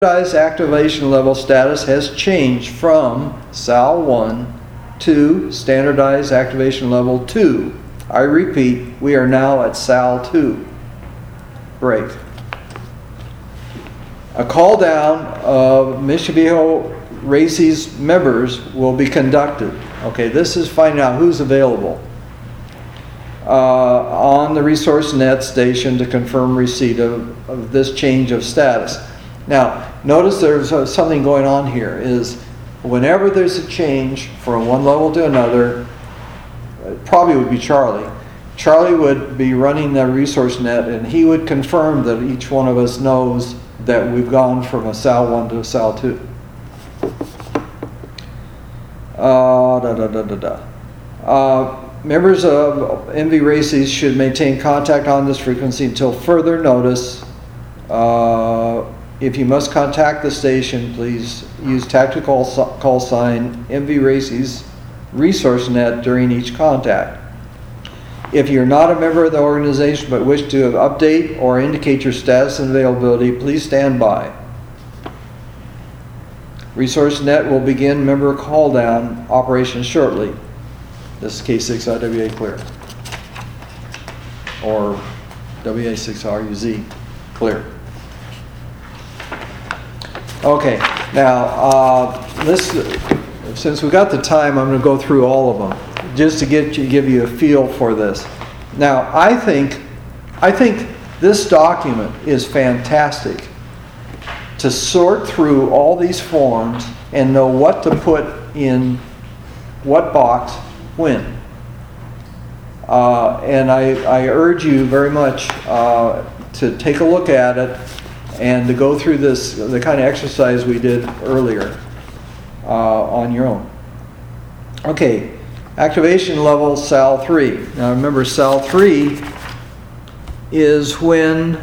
Standardized activation level status has changed from SAL 1 to standardized activation level 2. I repeat, we are now at SAL 2. Great. A call down of Mission Viejo RACES members will be conducted. Okay, this is finding out who's available on the ResourceNet station to confirm receipt of this change of status. Now, notice there's something going on here, is whenever there's a change from one level to another, it probably would be Charlie. Charlie would be running the ResourceNet, and he would confirm that each one of us knows that we've gone from a SAL 1 to a SAL 2. Members of MV RACES should maintain contact on this frequency until further notice. If you must contact the station, please use tactical call sign MV RACES ResourceNet during each contact. If you're not a member of the organization but wish to update or indicate your status and availability, please stand by. ResourceNet will begin member call down operations shortly. This is K6IWA clear. Or WA6RUZ clear. Okay, now since we got the time, I'm going to go through all of them just to give you a feel for this. Now, I think this document is fantastic to sort through all these forms and know what to put in what box when. And I urge you very much to take a look at it and to go through the kind of exercise we did earlier on your own. Okay, activation level SAL 3. Now remember, SAL 3 is when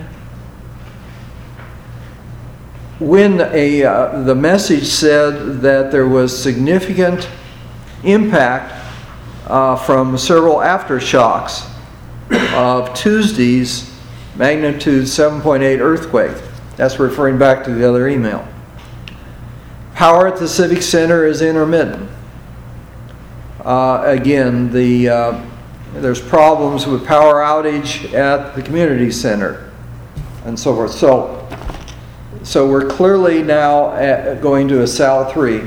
the message said that there was significant impact from several aftershocks of Tuesday's magnitude 7.8 earthquake. That's referring back to the other email. Power at the Civic Center is intermittent. Again, there's problems with power outage at the community center and so forth. So we're clearly now going to a SAL 3.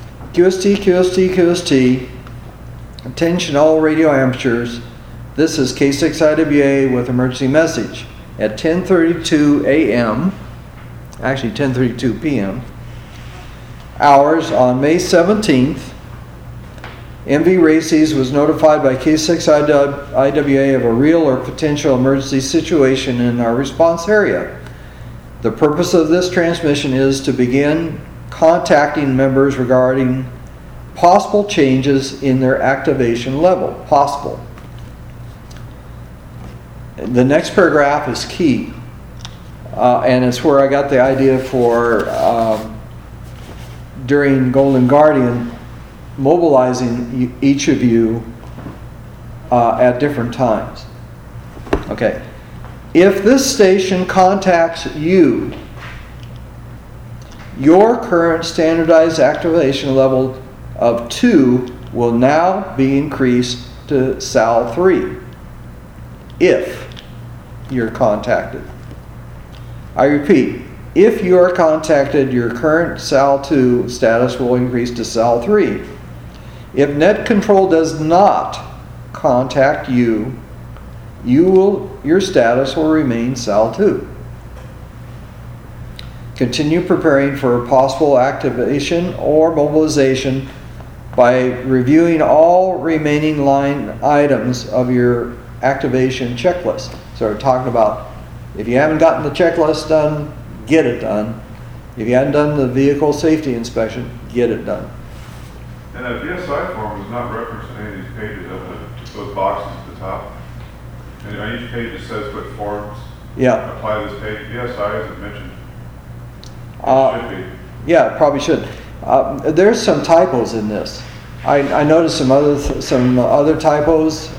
QST. Attention all radio amateurs. This is K6IWA with emergency message. At 10:32 a.m., actually 10:32 p.m., hours on May 17th, MV RACES was notified by K6IWA of a real or potential emergency situation in our response area. The purpose of this transmission is to begin contacting members regarding possible changes in their activation level. Possible. The next paragraph is key, and it's where I got the idea for during Golden Guardian mobilizing each of you at different times. Okay. If this station contacts you, your current standardized activation level of 2 will now be increased to SAL 3 if you're contacted. I repeat, if you are contacted, your current SAL 2 status will increase to SAL 3. If Net Control does not contact you, your status will remain SAL 2. Continue preparing for possible activation or mobilization by reviewing all remaining line items of your activation checklist. So we're talking about, if you haven't gotten the checklist done, get it done. If you haven't done the vehicle safety inspection, get it done. And that VSI form is not referenced in any of these pages, those boxes at the top. And on each page it says what forms apply to this page. VSI isn't mentioned. It should be. Yeah, it probably should. There's some typos in this. I noticed some other typos.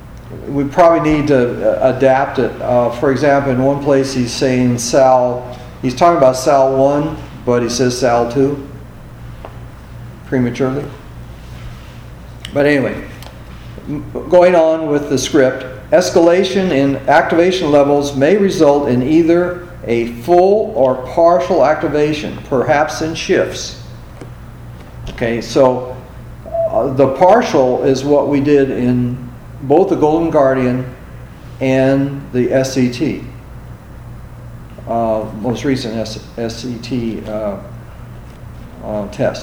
We probably need to adapt it. For example, in one place he's saying SAL He's talking about Sal 1, but he says Sal 2 prematurely. But anyway, going on with the script, escalation in activation levels may result in either a full or partial activation, perhaps in shifts. Okay, so the partial is what we did in both the Golden Guardian and the SCT, most recent SCT test.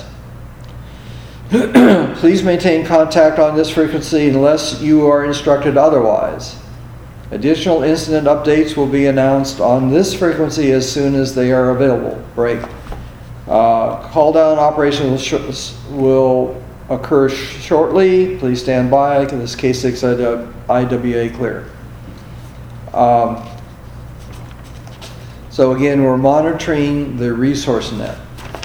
Please maintain contact on this frequency unless you are instructed otherwise. Additional incident updates will be announced on this frequency as soon as they are available. Break. Call down operation will occur shortly. Please stand by. This K6 IWA clear. So again, we're monitoring the resource net.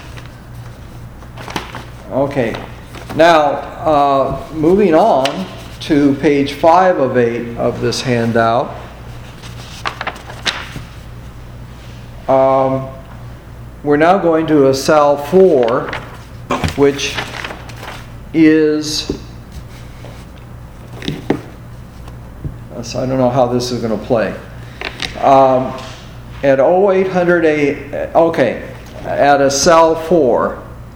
Okay. Now, moving on to page 5 of 8 of this handout. We're now going to a Sal 4, which is, so I don't know how this is going to play. At 0800 okay, at a Sal 4.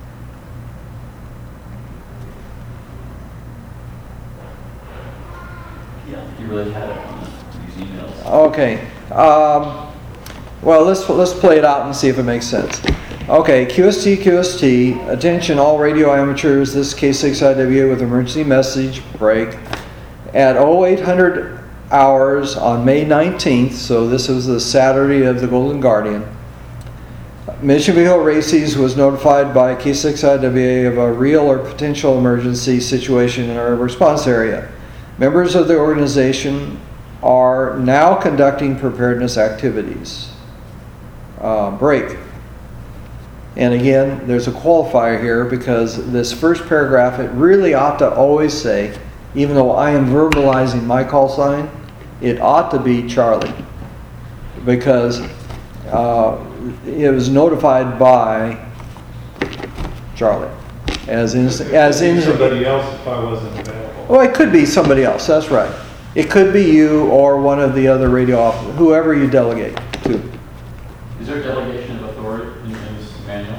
Really had it on these emails. Okay. Well, let's play it out and see if it makes sense. Okay, QST, attention all radio amateurs, this K6IWA with emergency message break. At 0800 hours on May 19th, so this was the Saturday of the Golden Guardian, Mission Viejo Races was notified by K6IWA of a real or potential emergency situation in our response area. Members of the organization are now conducting preparedness activities. Break. And again, there's a qualifier here because this first paragraph, it really ought to always say, even though I am verbalizing my call sign, it ought to be Charlie. Because it was notified by Charlie. As in somebody else if I wasn't available. Well, it could be somebody else, that's right. It could be you or one of the other radio officers, whoever you delegate to. Is there delegation of authority in this manual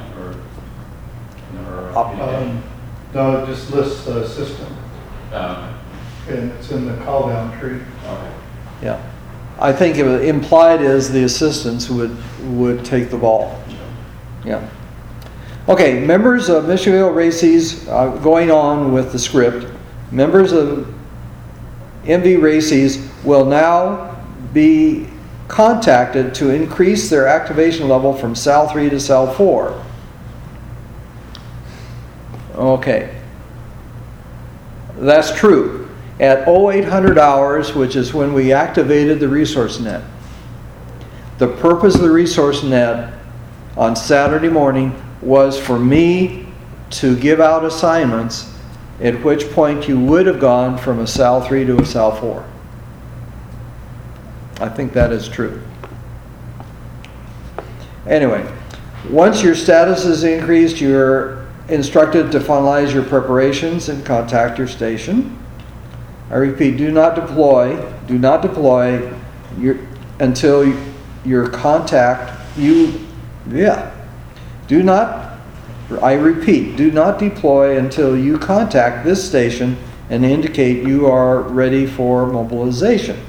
No, it just lists the system. Okay. And it's in the call down tree. Okay. Yeah. I think implied is the assistants would take the ball. Yeah. Okay, members of Mission Viejo Races, going on with the script, members of MV Races will now be contacted to increase their activation level from Sal 3 to Sal 4. Okay. That's true. At 0800 hours, which is when we activated the resource net, the purpose of the resource net on Saturday morning was for me to give out assignments, at which point you would have gone from a Sal 3 to a Sal 4. I think that is true. Anyway, once your status is increased, you're instructed to finalize your preparations and contact your station. I repeat, do not deploy until your contact, I repeat, do not deploy until you contact this station and indicate you are ready for mobilization.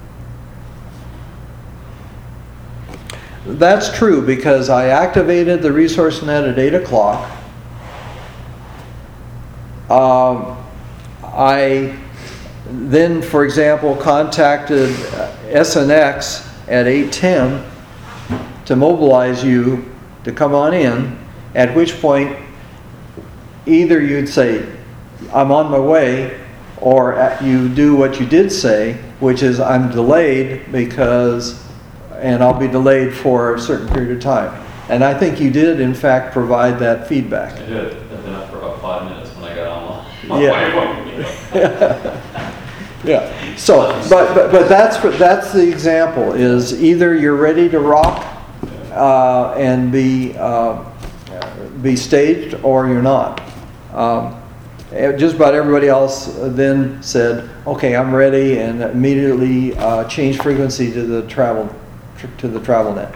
That's true because I activated the resource net at 8 o'clock. I then, for example, contacted SNX at 8:10 to mobilize you to come on in, at which point either you'd say, I'm on my way, or you do what you did say, which is I'm delayed and I'll be delayed for a certain period of time. And I think you did, in fact, provide that feedback. I did. I've been up for about 5 minutes when I got online. Yeah. So, but that's the example. Is either you're ready to rock and be staged, or you're not. Just about everybody else then said, okay, I'm ready, and immediately changed frequency to the TravelNet.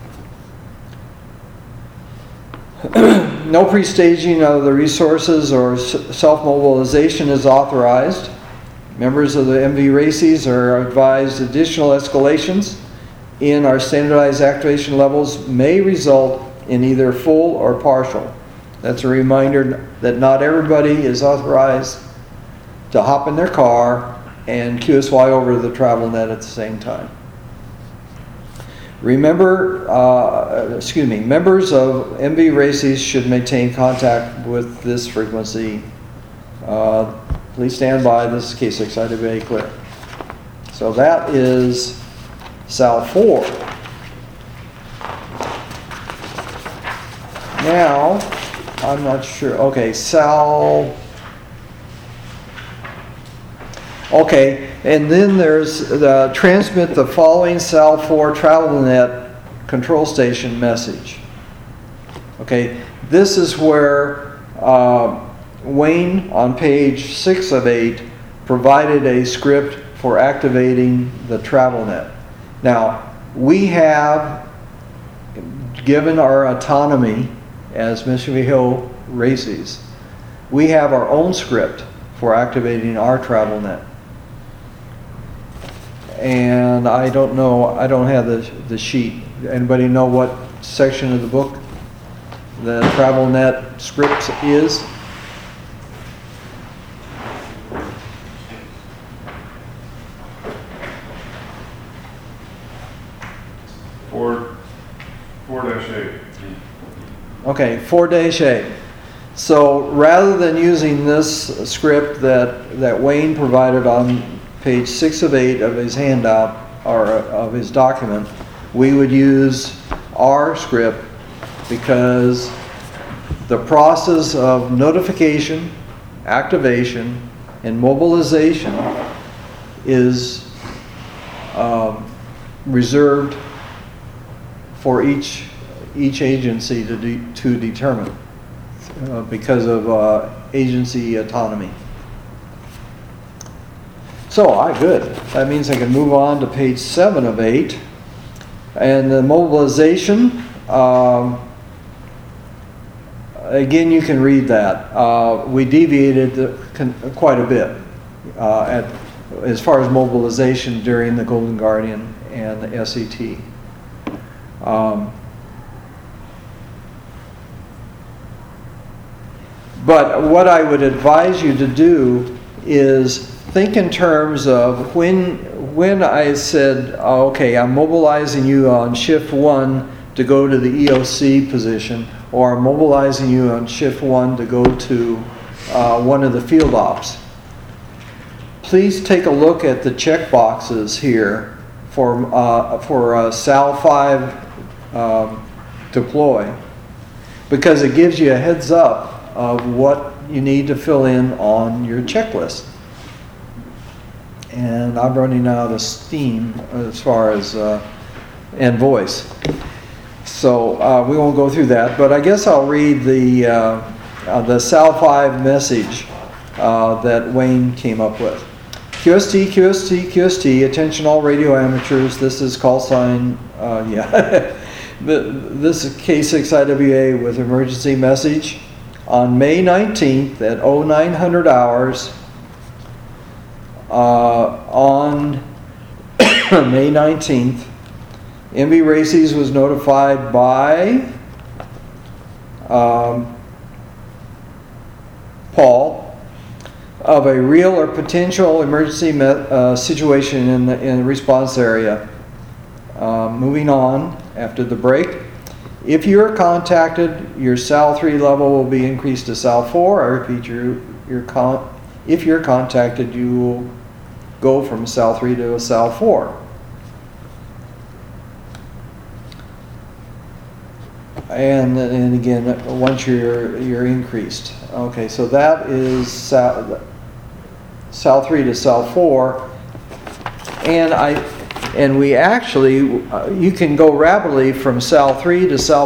No pre-staging of the resources or self-mobilization is authorized. Members of the MV RACES are advised additional escalations in our standardized activation levels may result in either full or partial. That's a reminder that not everybody is authorized to hop in their car and QSY over the TravelNet at the same time. Remember, members of MV RACES should maintain contact with this frequency. Please stand by. This is K6IWA clear. So that is Sal 4. Now, I'm not sure. Okay, Sal. Okay, and then there's the transmit the following Sal 4 TravelNet control station message. Okay, this is where Wayne on page 6 of 8 provided a script for activating the TravelNet. Now, we have, given our autonomy as Mission Viejo RACES, we have our own script for activating our TravelNet. And I don't know, I don't have the sheet. Anybody know what section of the book the TravelNet script is? Okay, 4-8. So rather than using this script that Wayne provided on page 6 of 8 of his handout, or of his document, we would use our script because the process of notification, activation, and mobilization is reserved for each agency to determine because of agency autonomy. So, good. That means I can move on to page 7 of 8. And the mobilization, again, you can read that. We deviated quite a bit as far as mobilization during the Golden Guardian and the SET. But what I would advise you to do is think in terms of when I said, okay, I'm mobilizing you on shift 1 to go to the EOC position, or I'm mobilizing you on shift 1 to go to one of the field ops. Please take a look at the check boxes here for Sal 5 deploy, because it gives you a heads up of what you need to fill in on your checklist. And I'm running out of steam as far as and voice. So we won't go through that, but I guess I'll read the Sal 5 message that Wayne came up with. QST, QST, QST, attention all radio amateurs, this is call sign, this is K6IWA with emergency message. On May 19th at 0900 hours, on May 19th, MV RACES was notified by Paul of a real or potential emergency situation in the response area. Moving on after the break. If you are contacted, your Sal 3 level will be increased to Sal 4. I repeat, if you're contacted, you will go from Sal 3 to a Sal 4. And again, once you're increased. Okay, so that is Sal 3 to Sal 4. And And we actually, you can go rapidly from cell 3 to cell